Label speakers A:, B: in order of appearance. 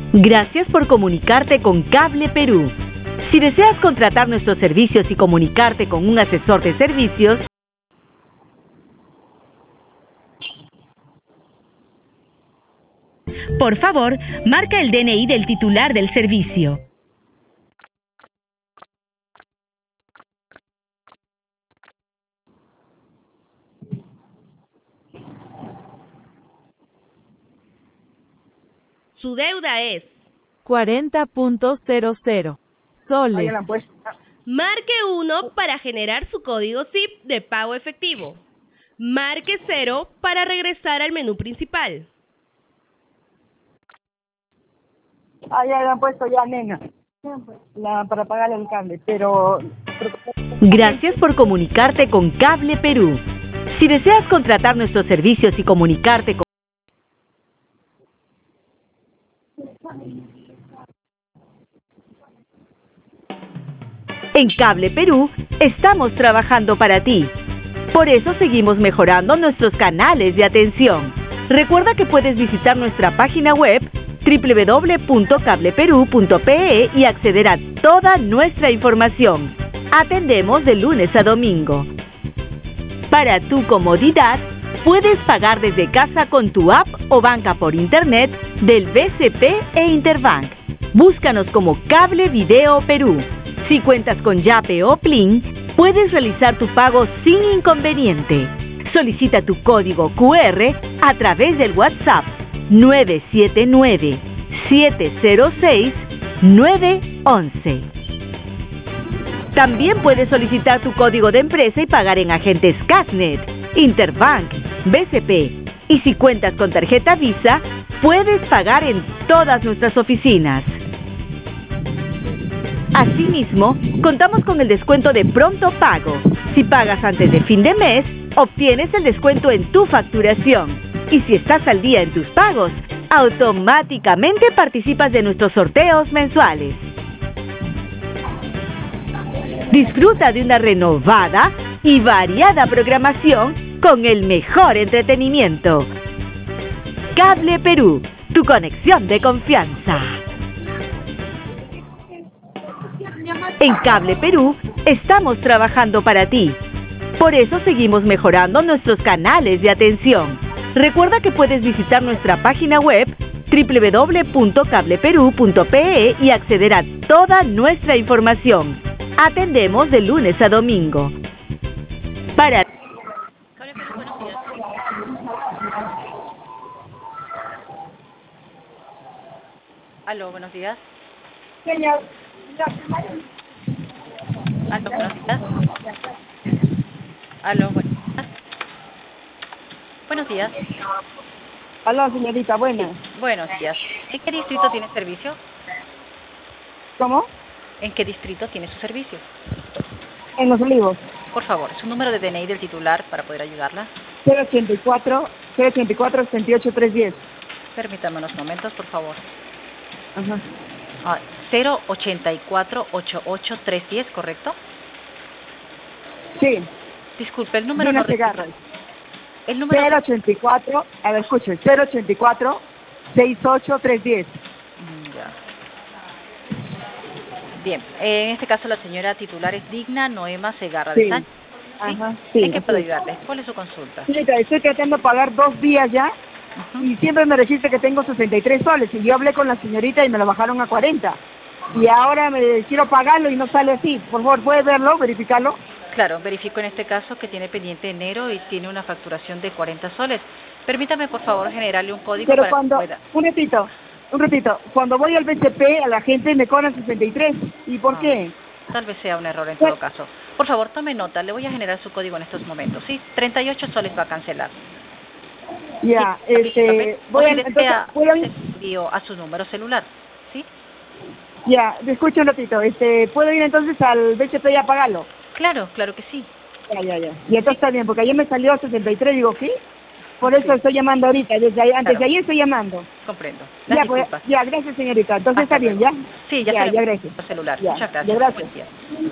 A: Gracias por comunicarte con Cable Perú. Si deseas contratar nuestros servicios y comunicarte con un asesor de servicios, por favor, marca el DNI del titular del servicio. Su deuda es
B: 40.00 soles.
C: Marque 1 para generar su código SIP de pago efectivo. Marque 0 para regresar al menú principal.
D: Ya le han puesto ya, nena. Para pagar el cable, pero...
A: Gracias por comunicarte con Cable Perú. Si deseas contratar nuestros servicios y comunicarte con... En Cable Perú estamos trabajando para ti. Por eso seguimos mejorando nuestros canales de atención. Recuerda que puedes visitar nuestra página web www.cableperu.pe y acceder a toda nuestra información. Atendemos de lunes a domingo. Para tu comodidad, puedes pagar desde casa con tu app o banca por internet del BCP e Interbank. Búscanos como Cable Video Perú. Si cuentas con Yape o Plin, puedes realizar tu pago sin inconveniente. Solicita tu código QR a través del WhatsApp 979-706-911. También puedes solicitar tu código de empresa y pagar en agentes Casnet, Interbank, BCP. Y si cuentas con tarjeta Visa, puedes pagar en todas nuestras oficinas. Asimismo, contamos con el descuento de pronto pago. Si pagas antes de fin de mes, obtienes el descuento en tu facturación. Y si estás al día en tus pagos, automáticamente participas de nuestros sorteos mensuales. Disfruta de una renovada y variada programación con el mejor entretenimiento. Cable Perú, tu conexión de confianza. En Cable Perú estamos trabajando para ti. Por eso seguimos mejorando nuestros canales de atención. Recuerda que puedes visitar nuestra página web www.cableperu.pe y acceder a toda nuestra información. Atendemos de lunes a domingo. Para...
E: Aló, buenos días.
D: Señor.
E: Aló, buenos días. Aló, buenos días. Buenos días.
D: Aló, señorita, buenas.
E: Buenos días. ¿En qué distrito tiene servicio?
D: ¿Cómo?
E: ¿En qué distrito tiene su servicio?
D: En Los Olivos.
E: Por favor, su número de DNI del titular para poder ayudarla.
D: 084-68310.
E: Permítame unos momentos, por favor.
D: Ajá.
E: 084-88-310, ¿correcto?
D: Sí.
E: Disculpe, el número
D: Dina
E: no...
D: Segarra.
E: El número...
D: 084, a ver, escuchen, 084-68310.
E: Ya. Bien, en este caso la señora titular es Digna Noema Segarra de
D: Sí.
E: Sánchez.
D: Ajá, sí.
E: ¿En qué puedo ayudarle? ¿Cuál es su consulta?
D: Señorita, estoy tratando de pagar 2 días ya y siempre me registra que tengo 63 soles y yo hablé con la señorita y me lo bajaron a 40. Y ahora me quiero pagarlo y no sale así. Por favor, ¿puede verlo, verificarlo?
E: Claro, verifico en este caso que tiene pendiente enero y tiene una facturación de 40 soles. Permítame, por favor, generarle un código
D: Pero
E: para
D: cuando,
E: que pueda...
D: un ratito, cuando voy al BCP a la gente me cobran 63. ¿Y por qué?
E: Tal vez sea un error en todo caso. Por favor, tome nota, le voy a generar su código en estos momentos. Sí, 38 soles va a cancelar.
D: Ya,
E: Sí,
D: voy a...
E: entonces, envío a su número celular, ¿sí?
D: Ya, escucha un ratito, ¿puedo ir entonces al BCP y a pagarlo?
E: Claro, claro que sí.
D: Ya. Y entonces está bien, porque ayer me salió 63, digo, ¿qué? Por eso estoy llamando ahorita, antes de ayer estoy llamando.
E: Comprendo.
D: Ya, pues, ya, gracias señorita, entonces está bien, ¿ya?
E: Sí, ya
D: gracias.
E: el celular.
D: Ya,
E: Muchas
D: ya,
E: gracias.
D: gracias.
E: Buen día.